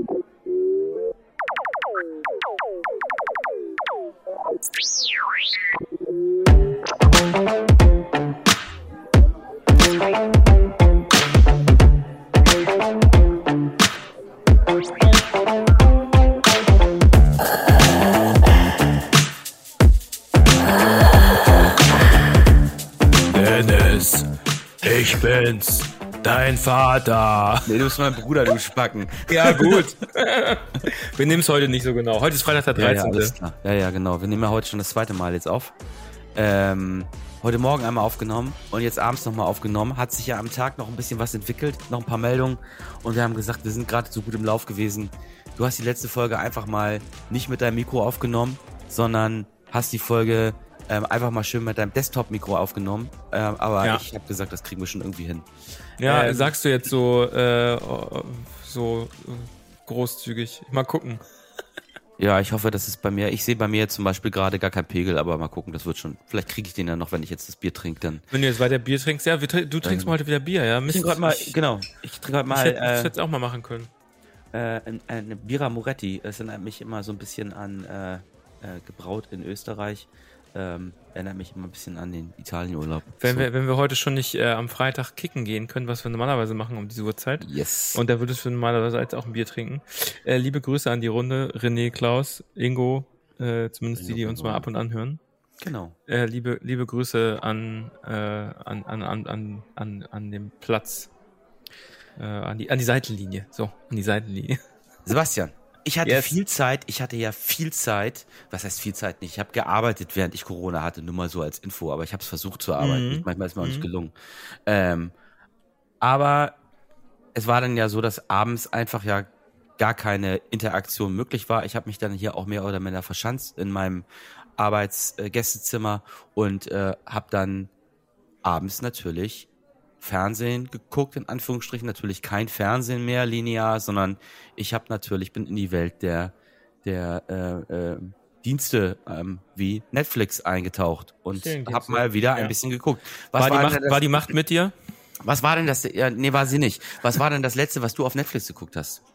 Dennis, ich bin's, dein Vater. Nee, du bist mein Bruder, du Spacken. Ja, gut. Wir nehmen es heute nicht so genau. Heute ist Freitag der 13. Ja, alles klar. Ja, genau. Wir nehmen ja heute schon das zweite Mal jetzt auf. Heute Morgen einmal aufgenommen und jetzt abends nochmal aufgenommen. Hat sich ja am Tag noch ein bisschen was entwickelt, noch ein paar Meldungen. Und wir haben gesagt, wir sind gerade so gut im Lauf gewesen. Du hast die letzte Folge einfach mal nicht mit deinem Mikro aufgenommen, sondern hast die Folge einfach mal schön mit deinem Desktop-Mikro aufgenommen. Aber ja. Ich habe gesagt, das kriegen wir schon irgendwie hin. Ja, sagst du jetzt so großzügig. Mal gucken. Ja, ich hoffe, dass es bei mir, ich sehe bei mir jetzt zum Beispiel gerade gar keinen Pegel, aber mal gucken, das wird schon, vielleicht kriege ich den ja noch, wenn ich jetzt das Bier trinke, dann. Wenn du jetzt weiter Bier trinkst, ja, du trinkst mal heute wieder Bier, ja? Ich trinke heute mal, genau, ich trinke heute mal. Ich hätte es auch mal machen können. Eine Birra Moretti, es erinnert mich immer so ein bisschen an, gebraut in Österreich, erinnert mich immer ein bisschen an den Italienurlaub. Wenn wir heute schon nicht am Freitag kicken gehen können, was wir normalerweise machen um diese Uhrzeit. Yes. Und da würdest du normalerweise jetzt auch ein Bier trinken. Liebe Grüße an die Runde, René, Klaus, Ingo, zumindest die uns mal ab und an hören. Genau. Liebe Grüße an dem Platz, an die Seitenlinie. So, an die Seitenlinie. Sebastian. Ich hatte viel Zeit, was heißt viel Zeit nicht, ich habe gearbeitet, während ich Corona hatte, nur mal so als Info, aber ich habe es versucht zu arbeiten, manchmal ist mir auch nicht gelungen. Aber es war dann ja so, dass abends einfach ja gar keine Interaktion möglich war. Ich habe mich dann hier auch mehr oder minder verschanzt in meinem Arbeitsgästezimmer und habe dann abends natürlich Fernsehen geguckt, in Anführungsstrichen, natürlich kein Fernsehen mehr linear, sondern ich bin in die Welt der Dienste wie Netflix eingetaucht und habe mal wieder ein bisschen geguckt. War die Macht mit dir? Was war denn das? Ja, nee, war sie nicht. Was war denn das letzte, was du auf Netflix geguckt hast?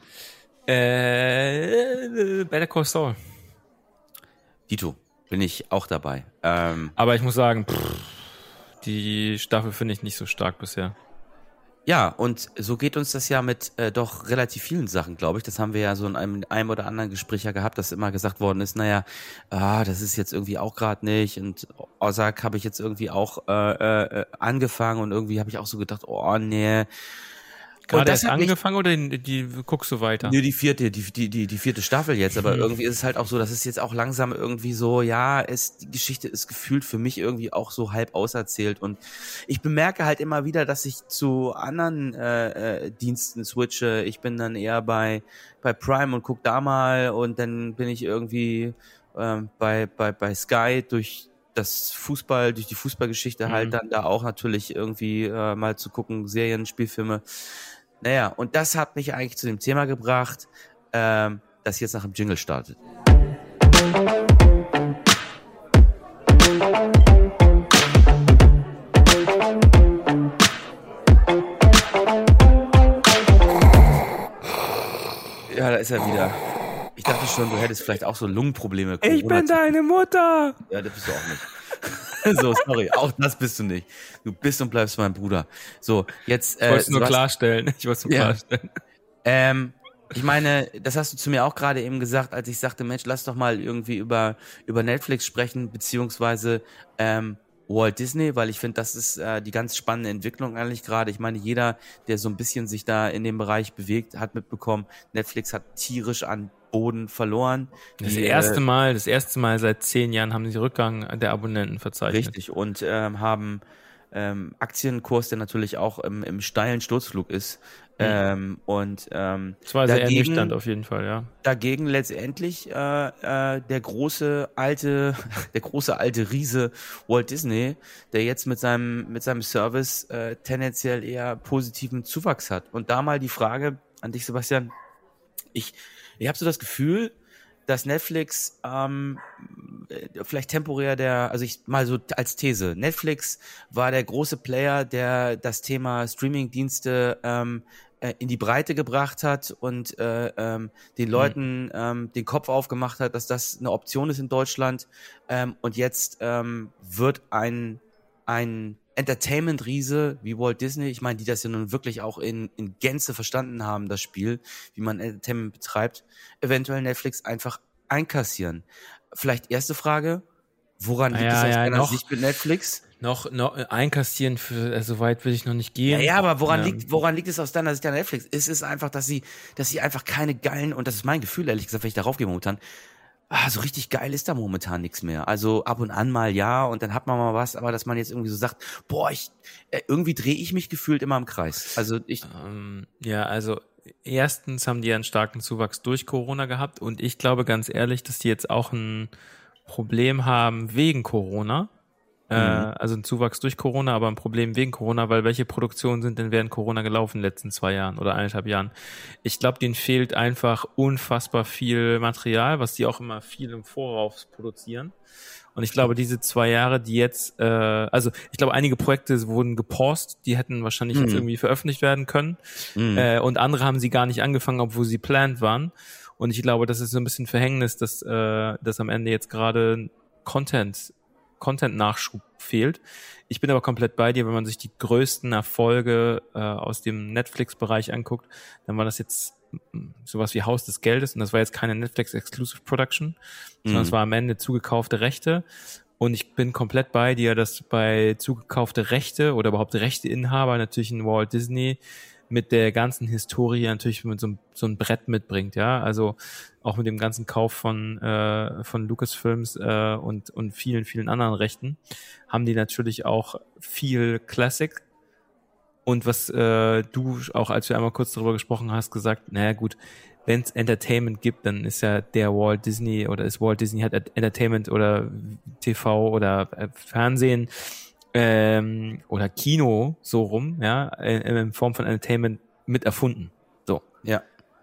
Better Call Saul. Dito, bin ich auch dabei. Aber ich muss sagen, die Staffel finde ich nicht so stark bisher. Ja, und so geht uns das ja mit doch relativ vielen Sachen, glaube ich. Das haben wir ja so in einem oder anderen Gespräch ja gehabt, dass immer gesagt worden ist, naja, das ist jetzt irgendwie auch gerade nicht. Und Ozark habe ich jetzt irgendwie auch angefangen und irgendwie habe ich auch so gedacht, oh nee. Gerade erst angefangen oder die guckst du weiter? Nee, die vierte Staffel jetzt, aber irgendwie ist es halt auch so, dass es jetzt auch langsam irgendwie so, die Geschichte ist gefühlt für mich irgendwie auch so halb auserzählt und ich bemerke halt immer wieder, dass ich zu anderen Diensten switche. Ich bin dann eher bei Prime und guck da mal und dann bin ich irgendwie bei Sky durch die Fußballgeschichte halt dann da auch natürlich irgendwie mal zu gucken, Serien, Spielfilme. Naja, und das hat mich eigentlich zu dem Thema gebracht, das jetzt nach dem Jingle startet. Ja, da ist er wieder. Ich dachte schon, du hättest vielleicht auch so Lungenprobleme. Ich bin deine Mutter! Ja, das bist du auch nicht. So, sorry, auch das bist du nicht. Du bist und bleibst mein Bruder. So, jetzt. Ich wollte es nur klarstellen. Ich meine, das hast du zu mir auch gerade eben gesagt, als ich sagte, Mensch, lass doch mal irgendwie über Netflix sprechen, beziehungsweise Walt Disney, weil ich finde, das ist die ganz spannende Entwicklung eigentlich gerade. Ich meine, jeder, der so ein bisschen sich da in dem Bereich bewegt, hat mitbekommen, Netflix hat tierisch an Boden verloren. Das erste Mal seit 10 Jahren haben sie Rückgang der Abonnenten verzeichnet. Richtig, und haben Aktienkurs, der natürlich auch im steilen Sturzflug ist. Das war sehr ernüchternd auf jeden Fall, ja. Dagegen letztendlich der große alte Riese Walt Disney, der jetzt mit seinem Service tendenziell eher positiven Zuwachs hat. Und da mal die Frage an dich, Sebastian. Ich habe so das Gefühl, dass Netflix vielleicht temporär also ich mal so als These, Netflix war der große Player, der das Thema Streaming-Dienste in die Breite gebracht hat und den Leuten den Kopf aufgemacht hat, dass das eine Option ist in Deutschland. Und jetzt wird ein Entertainment-Riese wie Walt Disney, ich meine, die das ja nun wirklich auch in Gänze verstanden haben, das Spiel, wie man Entertainment betreibt, eventuell Netflix einfach einkassieren. Vielleicht erste Frage, woran liegt es aus deiner Sicht mit Netflix? Noch einkassieren, so weit will ich noch nicht gehen. Ja, aber woran liegt es aus deiner Sicht an Netflix? Es ist einfach, dass sie einfach keine geilen, und das ist mein Gefühl, ehrlich gesagt, wenn ich darauf gehe momentan, so richtig geil ist da momentan nichts mehr. Also ab und an mal ja, und dann hat man mal was, aber dass man jetzt irgendwie so sagt, boah, irgendwie drehe ich mich gefühlt immer im Kreis. Also also erstens haben die einen starken Zuwachs durch Corona gehabt, und ich glaube ganz ehrlich, dass die jetzt auch ein Problem haben wegen Corona. Also ein Zuwachs durch Corona, aber ein Problem wegen Corona, weil welche Produktionen sind denn während Corona gelaufen in den letzten 2 Jahren oder 1,5 Jahren? Ich glaube, denen fehlt einfach unfassbar viel Material, was die auch immer viel im Voraus produzieren. Und ich glaube, diese 2 Jahre, die jetzt, ich glaube, einige Projekte wurden gepaust, die hätten wahrscheinlich jetzt irgendwie veröffentlicht werden können. Und andere haben sie gar nicht angefangen, obwohl sie planned waren. Und ich glaube, das ist so ein bisschen Verhängnis, dass am Ende jetzt gerade Content-Nachschub fehlt. Ich bin aber komplett bei dir, wenn man sich die größten Erfolge aus dem Netflix-Bereich anguckt, dann war das jetzt sowas wie Haus des Geldes, und das war jetzt keine Netflix-Exclusive Production, sondern es war am Ende zugekaufte Rechte. Und ich bin komplett bei dir, dass bei zugekaufte Rechte oder überhaupt Rechteinhaber natürlich ein Walt Disney mit der ganzen Historie natürlich mit so ein Brett mitbringt, ja, also auch mit dem ganzen Kauf von Lucasfilms und vielen, vielen anderen Rechten haben die natürlich auch viel Classic. Und was du auch, als wir einmal kurz darüber gesprochen hast, gesagt, naja gut, wenn es Entertainment gibt, dann ist ja der Walt Disney oder ist Walt Disney hat Entertainment oder TV oder Fernsehen oder Kino so rum, ja, in Form von Entertainment mit erfunden. So. Ja.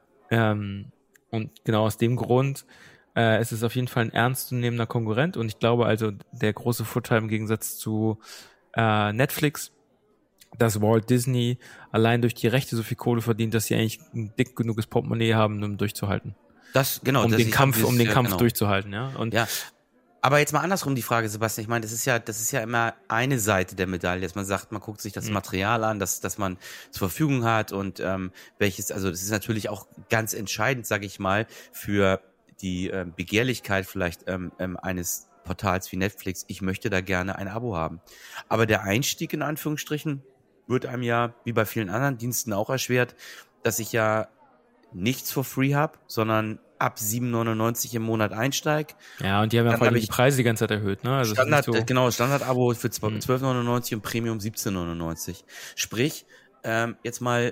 Und genau aus dem Grund ist es auf jeden Fall ein ernstzunehmender Konkurrent, und ich glaube also, der große Vorteil im Gegensatz zu Netflix, dass Walt Disney allein durch die Rechte so viel Kohle verdient, dass sie eigentlich ein dick genuges Portemonnaie haben, um durchzuhalten. Um den Kampf durchzuhalten, ja. Und ja. Aber jetzt mal andersrum die Frage, Sebastian. Ich meine, das ist ja immer eine Seite der Medaille, dass man sagt, man guckt sich das Material an, dass man zur Verfügung hat, und also das ist natürlich auch ganz entscheidend, sage ich mal, für die Begehrlichkeit vielleicht eines Portals wie Netflix. Ich möchte da gerne ein Abo haben. Aber der Einstieg in Anführungsstrichen wird einem ja, wie bei vielen anderen Diensten auch erschwert, dass ich ja nichts for free habe, sondern ab 7,99 im Monat einsteige. Ja, und die haben ja vor allem die Preise die ganze Zeit erhöht, ne? Also Standard-Abo für 12,99 und Premium 17,99. Sprich, jetzt mal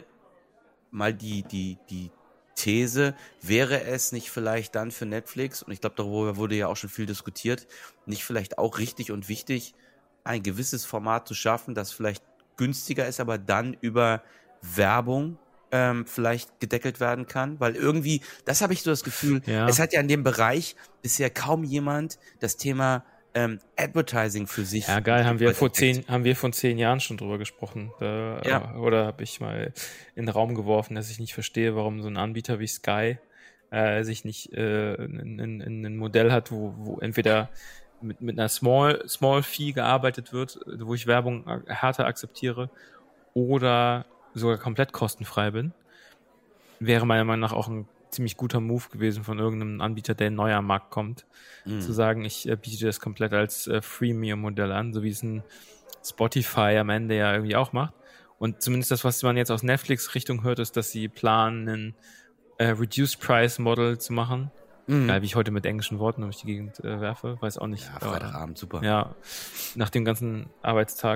die These, wäre es nicht vielleicht dann für Netflix, und ich glaube, darüber wurde ja auch schon viel diskutiert, nicht vielleicht auch richtig und wichtig, ein gewisses Format zu schaffen, das vielleicht günstiger ist, aber dann über Werbung vielleicht gedeckelt werden kann, weil irgendwie, das habe ich so das Gefühl, es hat ja in dem Bereich bisher kaum jemand das Thema Advertising für sich. Ja, geil, haben wir vor 10 Jahren schon drüber gesprochen. Oder habe ich mal in den Raum geworfen, dass ich nicht verstehe, warum so ein Anbieter wie Sky sich nicht ein Modell hat, wo entweder mit einer Small Fee gearbeitet wird, wo ich Werbung härter akzeptiere, oder sogar komplett kostenfrei bin. Wäre meiner Meinung nach auch ein ziemlich guter Move gewesen von irgendeinem Anbieter, der neu am Markt kommt, zu sagen, ich biete das komplett als Freemium-Modell an, so wie es ein Spotify am Ende ja irgendwie auch macht. Und zumindest das, was man jetzt aus Netflix-Richtung hört, ist, dass sie planen, ein Reduced-Price-Model zu machen. Geil, wie ich heute mit englischen Worten durch die Gegend werfe, weiß auch nicht. Ja, Freitagabend, super. Ja, nach dem ganzen Arbeitstag.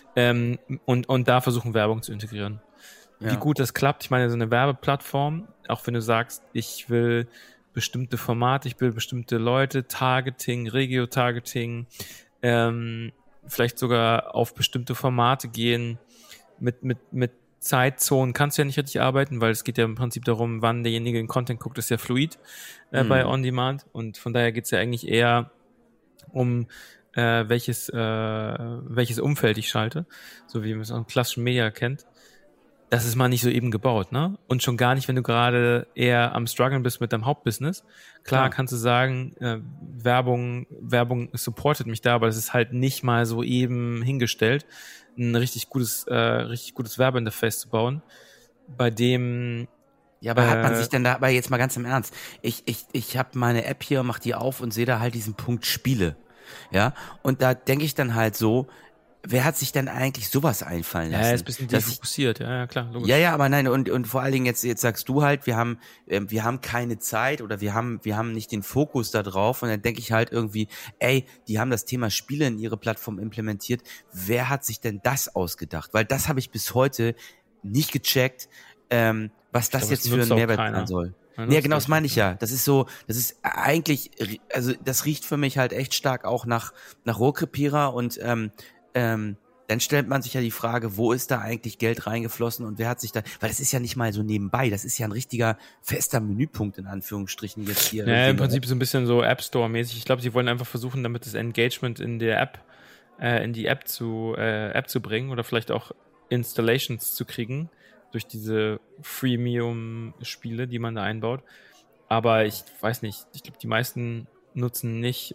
Und da versuchen, Werbung zu integrieren. Ja. Wie gut das klappt, ich meine, so eine Werbeplattform, auch wenn du sagst, ich will bestimmte Formate, ich will bestimmte Leute, Targeting, Regio-Targeting, vielleicht sogar auf bestimmte Formate gehen, mit Zeitzonen kannst du ja nicht richtig arbeiten, weil es geht ja im Prinzip darum, wann derjenige den Content guckt, ist ja fluid bei On Demand, und von daher geht's ja eigentlich eher um welches Umfeld ich schalte, so wie man es aus dem klassischen Media kennt. das ist mal nicht so eben gebaut, ne? Und schon gar nicht, wenn du gerade eher am struggeln bist mit deinem Hauptbusiness. Klar kannst du sagen, Werbung supportet mich da, aber das ist halt nicht mal so eben hingestellt, ein richtig gutes Werbeinterface zu bauen, bei dem Ja, aber hat man sich denn da, aber jetzt mal ganz im Ernst, ich habe meine App hier, mach die auf und sehe da halt diesen Punkt Spiele, ja, und da denke ich dann halt so, wer hat sich denn eigentlich sowas einfallen lassen? Ja, ist ein bisschen defokussiert, ja, klar, logisch. Ja, aber nein, und vor allen Dingen jetzt sagst du halt, wir haben keine Zeit oder wir haben nicht den Fokus da drauf und dann denke ich halt irgendwie, ey, die haben das Thema Spiele in ihre Plattform implementiert, wer hat sich denn das ausgedacht? Weil das habe ich bis heute nicht gecheckt, was das jetzt für ein Mehrwert sein soll. Ja, genau, das meine ich ja. Das ist eigentlich, also das riecht für mich halt echt stark auch nach Rohrkrepierer und dann stellt man sich ja die Frage, wo ist da eigentlich Geld reingeflossen und wer hat sich da, weil das ist ja nicht mal so nebenbei, das ist ja ein richtiger fester Menüpunkt in Anführungsstrichen jetzt hier. Ja, im Prinzip so ein bisschen so App Store mäßig. Ich glaube, sie wollen einfach versuchen, damit das Engagement in der App, in die App zu bringen oder vielleicht auch Installations zu kriegen durch diese Freemium-Spiele, die man da einbaut. Aber ich weiß nicht, ich glaube, die meisten nutzen nicht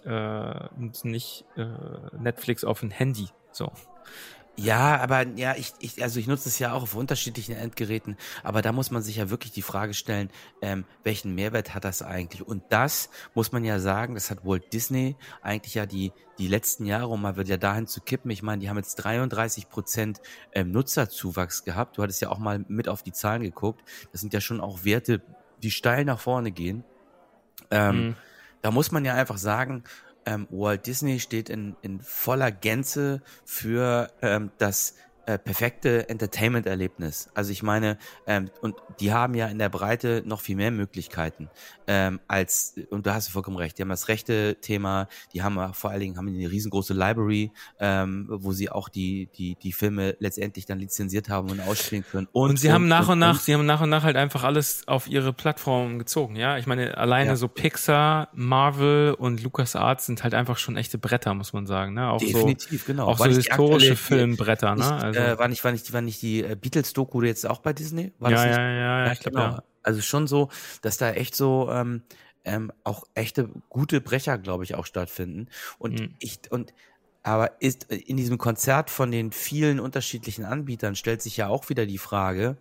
Netflix auf ein Handy, so. Ja, aber ja, ich nutze es ja auch auf unterschiedlichen Endgeräten, aber da muss man sich ja wirklich die Frage stellen, welchen Mehrwert hat das eigentlich? Und das muss man ja sagen, das hat Walt Disney eigentlich ja die letzten Jahre, um mal wieder dahin zu kippen, ich meine, die haben jetzt 33% Nutzerzuwachs gehabt, du hattest ja auch mal mit auf die Zahlen geguckt, das sind ja schon auch Werte, die steil nach vorne gehen. Da muss man ja einfach sagen, Walt Disney steht in voller Gänze für das perfekte Entertainment-Erlebnis. Also ich meine, und die haben ja in der Breite noch viel mehr Möglichkeiten und da hast du vollkommen recht, die haben das rechte Thema, die haben vor allen Dingen eine riesengroße Library, wo sie auch die Filme letztendlich dann lizenziert haben und ausspielen können. Und sie haben nach und nach halt einfach alles auf ihre Plattform gezogen, ja. Ich meine, alleine so Pixar, Marvel und LucasArts sind halt einfach schon echte Bretter, muss man sagen, ne? Auch definitiv, genau. Auch so historische Filmbretter, ne? War nicht die Beatles-Doku jetzt auch bei Disney? War ja, das nicht? Ja, ich glaube, genau. ja. Also schon so, dass da echt so auch echte gute Brecher, glaube ich, auch stattfinden. Und aber ist in diesem Konzert von den vielen unterschiedlichen Anbietern stellt sich ja auch wieder die Frage,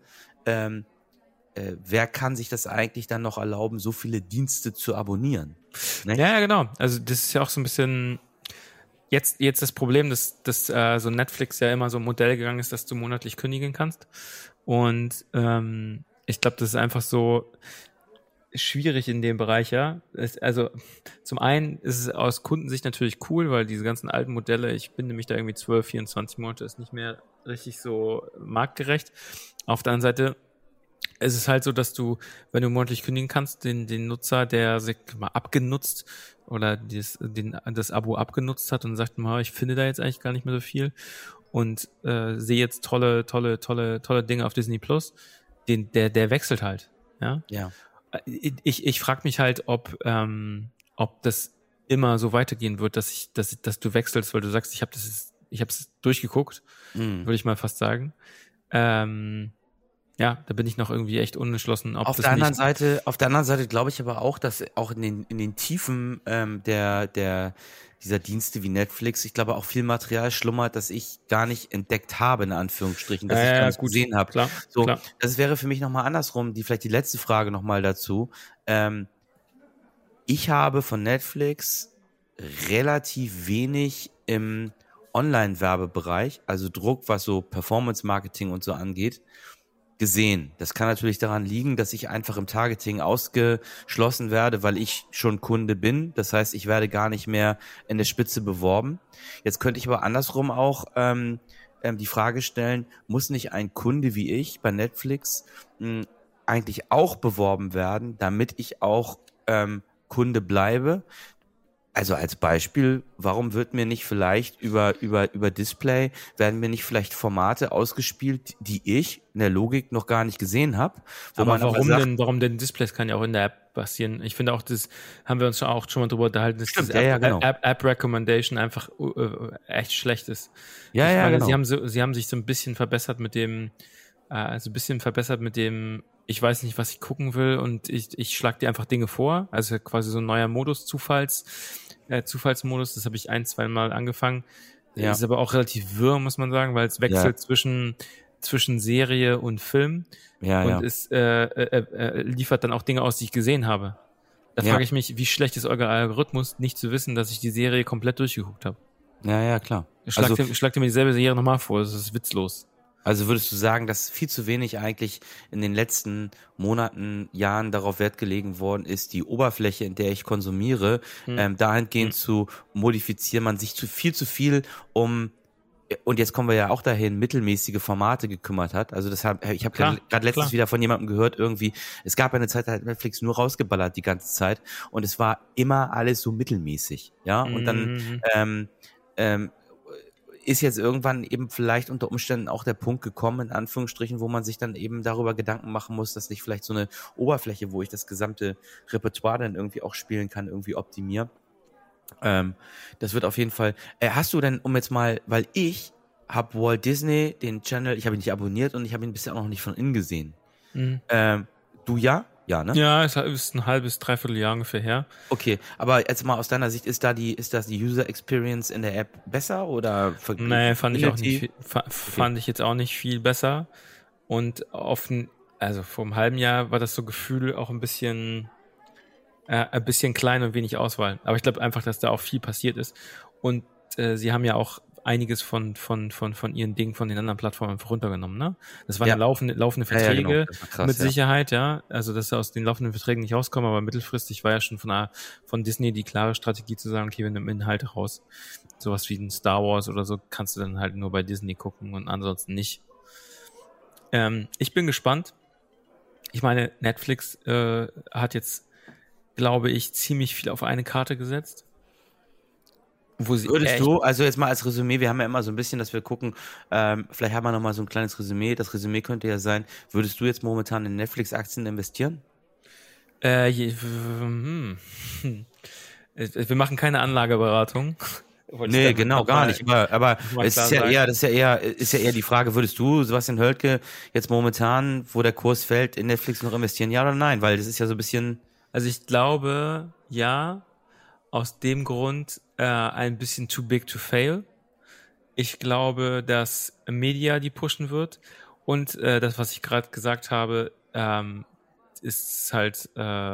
wer kann sich das eigentlich dann noch erlauben, so viele Dienste zu abonnieren? Ne? Ja, genau. Also das ist ja auch so ein bisschen jetzt das Problem, dass so Netflix ja immer so ein Modell gegangen ist, dass du monatlich kündigen kannst. Und ich glaube, das ist einfach so schwierig in dem Bereich, ja. Also zum einen ist es aus Kundensicht natürlich cool, weil diese ganzen alten Modelle, ich binde mich da irgendwie 12, 24 Monate, ist nicht mehr richtig so marktgerecht. Auf der anderen Seite ist es halt so, dass du, wenn du monatlich kündigen kannst, den Nutzer, der sich mal abgenutzt oder das Abo abgenutzt hat und sagt mal, ich finde da jetzt eigentlich gar nicht mehr so viel und sehe jetzt tolle Dinge auf Disney Plus, der wechselt halt, ja. Ja. Ich frage mich halt, ob das immer so weitergehen wird, dass du wechselst, weil du sagst, ich habe es durchgeguckt, würde ich mal fast sagen. Ja, da bin ich noch irgendwie echt unentschlossen. Auf der anderen Seite glaube ich aber auch, dass auch in den Tiefen dieser Dienste wie Netflix, ich glaube auch viel Material schlummert, das ich gar nicht entdeckt habe, in Anführungsstrichen, dass ich gar nicht gesehen habe. Klar. Das wäre für mich nochmal andersrum, vielleicht die letzte Frage nochmal dazu. Ich habe von Netflix relativ wenig im Online-Werbebereich, also Druck, was so Performance-Marketing und so angeht, gesehen. Das kann natürlich daran liegen, dass ich einfach im Targeting ausgeschlossen werde, weil ich schon Kunde bin. Das heißt, ich werde gar nicht mehr in der Spitze beworben. Jetzt könnte ich aber andersrum auch die Frage stellen, muss nicht ein Kunde wie ich bei Netflix eigentlich auch beworben werden, damit ich auch Kunde bleibe? Also als Beispiel, warum wird mir nicht vielleicht über Display, werden mir nicht vielleicht Formate ausgespielt, die ich in der Logik noch gar nicht gesehen habe? Aber warum denn Displays kann ja auch in der App passieren? Ich finde auch, das haben wir uns auch schon mal drüber unterhalten, dass stimmt, das App Recommendation einfach echt schlecht ist. Ja, ich meine, genau. Sie haben sich so ein bisschen verbessert mit dem also ein bisschen verbessert mit dem, ich weiß nicht, was ich gucken will und ich schlag dir einfach Dinge vor. Also quasi so ein neuer Modus, Zufallsmodus, das habe ich 1-2 Mal angefangen. Ja. Ist aber auch relativ wirr, muss man sagen, weil es wechselt zwischen Serie und Film und es liefert dann auch Dinge aus, die ich gesehen habe. Da frage ich mich, wie schlecht ist euer Algorithmus, nicht zu wissen, dass ich die Serie komplett durchgeguckt habe. Ja, klar. Schlag dir mir dieselbe Serie nochmal vor, das ist witzlos. Also würdest du sagen, dass viel zu wenig eigentlich in den letzten Monaten, Jahren darauf Wert gelegen worden ist, die Oberfläche, in der ich konsumiere, dahingehend zu modifizieren, man sich zu viel und jetzt kommen wir ja auch dahin, mittelmäßige Formate gekümmert hat. Also ich habe gerade letztens wieder von jemandem gehört, irgendwie, es gab eine Zeit, da hat Netflix nur rausgeballert die ganze Zeit und es war immer alles so mittelmäßig, ja, und dann ist jetzt irgendwann eben vielleicht unter Umständen auch der Punkt gekommen, in Anführungsstrichen, wo man sich dann eben darüber Gedanken machen muss, dass ich vielleicht so eine Oberfläche, wo ich das gesamte Repertoire dann irgendwie auch spielen kann, irgendwie optimiere. Das wird auf jeden Fall. Hast du denn, um jetzt mal, weil ich habe Walt Disney, den Channel, ich habe ihn nicht abonniert und ich habe ihn bisher auch noch nicht von innen gesehen. Du ja? Ja, ne? Ja, es ist ein halbes, dreiviertel Jahr ungefähr her. Okay, aber jetzt mal aus deiner Sicht, ist das die User Experience in der App besser oder? Nee, fand ich auch nicht. Fand ich jetzt auch nicht viel besser. Und also vor einem halben Jahr war das so Gefühl auch ein bisschen klein und wenig Auswahl. Aber ich glaube einfach, dass da auch viel passiert ist. Und sie haben ja auch einiges von ihren Dingen von den anderen Plattformen runtergenommen, ne? Das waren laufende Verträge, ja, genau. mit Sicherheit, ja. Also, dass sie aus den laufenden Verträgen nicht rauskommen, aber mittelfristig war ja schon von Disney die klare Strategie zu sagen, okay, wir nehmen Inhalte raus. Sowas wie ein Star Wars oder so kannst du dann halt nur bei Disney gucken und ansonsten nicht. Ich bin gespannt. Ich meine, Netflix hat jetzt, glaube ich, ziemlich viel auf eine Karte gesetzt. Würdest du, also jetzt mal als Resümee, wir haben ja immer so ein bisschen, dass wir gucken, vielleicht haben wir noch mal so ein kleines Resümee. Das Resümee könnte ja sein, würdest du jetzt momentan in Netflix-Aktien investieren? Wir machen keine Anlageberatung. Nee, genau, gar nicht. Aber es ist ja eher die Frage, würdest du, Sebastian Höltke, jetzt momentan, wo der Kurs fällt, in Netflix noch investieren, ja oder nein? Weil das ist ja so ein bisschen... Also ich glaube, ja, aus dem Grund ein bisschen too big to fail. Ich glaube, dass Media die pushen wird und das, was ich gerade gesagt habe, ist halt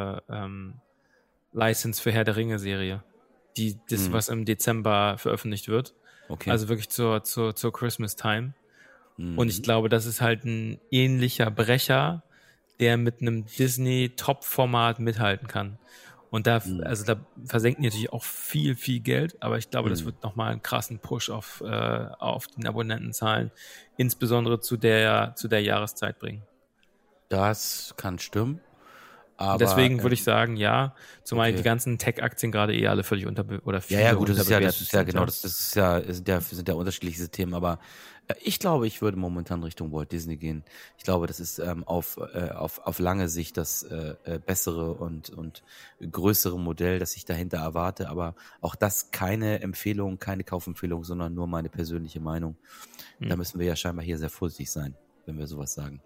License für Herr der Ringe Serie, was im Dezember veröffentlicht wird. Okay. Also wirklich zur Christmas Time. Und ich glaube, das ist halt ein ähnlicher Brecher, der mit einem Disney-Top-Format mithalten kann. Und da versenken die natürlich auch viel, viel Geld, aber ich glaube, das wird nochmal einen krassen Push auf den Abonnentenzahlen, insbesondere zu der Jahreszeit bringen. Das kann stimmen. Aber deswegen würde ich sagen, ja, zumal die ganzen Tech-Aktien gerade alle völlig gut, das sind ja unterschiedliche Themen, aber ich glaube, ich würde momentan Richtung Walt Disney gehen. Ich glaube, das ist auf lange Sicht das bessere und größere Modell, das ich dahinter erwarte, aber auch das keine Empfehlung, keine Kaufempfehlung, sondern nur meine persönliche Meinung. Da müssen wir ja scheinbar hier sehr vorsichtig sein, wenn wir sowas sagen.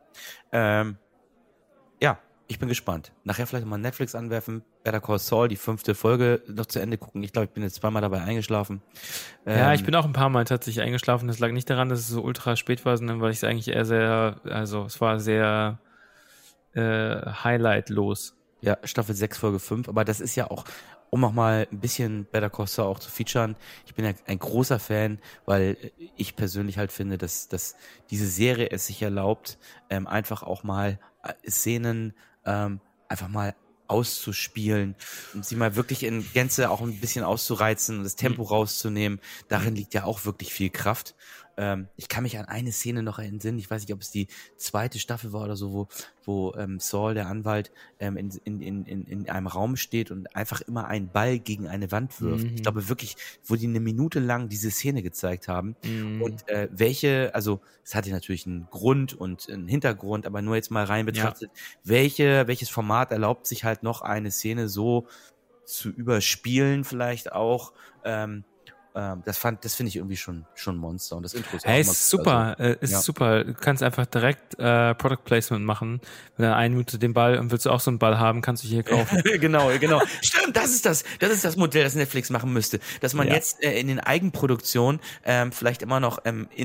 Ja, ich bin gespannt. Nachher vielleicht mal Netflix anwerfen, Better Call Saul, die 5. Folge noch zu Ende gucken. Ich glaube, ich bin jetzt 2-mal dabei eingeschlagen. Ja, ich bin auch ein paar Mal tatsächlich eingeschlafen. Das lag nicht daran, dass es so ultra spät war, sondern weil ich es eigentlich es war sehr highlightlos. Ja, Staffel 6, Folge 5. Aber das ist ja auch, um auch mal ein bisschen Better Call Saul auch zu featuren. Ich bin ja ein großer Fan, weil ich persönlich halt finde, dass diese Serie es sich erlaubt, einfach auch mal Szenen einfach mal auszuspielen und sie mal wirklich in Gänze auch ein bisschen auszureizen und das Tempo rauszunehmen. Darin liegt ja auch wirklich viel Kraft. Ich kann mich an eine Szene noch entsinnen, ich weiß nicht, ob es die 2. Staffel war oder so, wo Saul, der Anwalt, in einem Raum steht und einfach immer einen Ball gegen eine Wand wirft. Ich glaube wirklich, wo die 1 Minute lang diese Szene gezeigt haben und also es hatte natürlich einen Grund und einen Hintergrund, aber nur jetzt mal rein betrachtet, welches Format erlaubt sich halt noch eine Szene so zu überspielen vielleicht auch, Das finde ich irgendwie schon ein Monster. Und das Intro ist auch Hey, immer ist super, super. Du kannst einfach direkt Product Placement machen. Wenn du 1 Minute den Ball und willst du auch so einen Ball haben, kannst du hier kaufen. Genau. Stimmt, das ist das Modell, das Netflix machen müsste. Dass man jetzt in den Eigenproduktionen vielleicht immer noch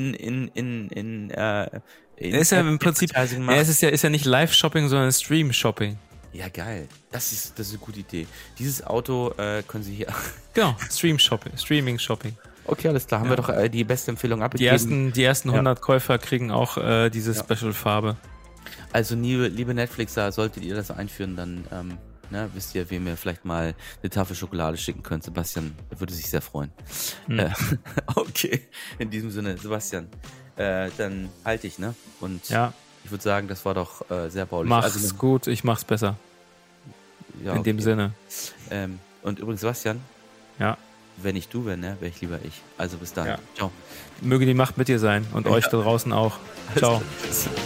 ist ja im Prinzip, es ist ja nicht Live-Shopping, sondern Stream-Shopping. Ja, geil. Das ist eine gute Idee. Dieses Auto können Sie hier... Genau, Streaming-Shopping. Okay, alles klar. Haben wir doch die beste Empfehlung abgegeben. Die ersten 100 Käufer kriegen auch diese Special-Farbe. Also, liebe Netflixer, solltet ihr das einführen, dann wisst ihr, wem ihr vielleicht mal eine Tafel Schokolade schicken könnt. Sebastian würde sich sehr freuen. Okay, in diesem Sinne, Sebastian, dann halte ich, ne? Und ich würde sagen, das war doch sehr baulich. Mach's gut, ich mach's besser. Ja, in dem Sinne. Und übrigens, Sebastian, wenn nicht du wäre, wäre ich lieber ich. Also bis dann. Ja. Ciao. Möge die Macht mit dir sein und euch da draußen auch. Ciao.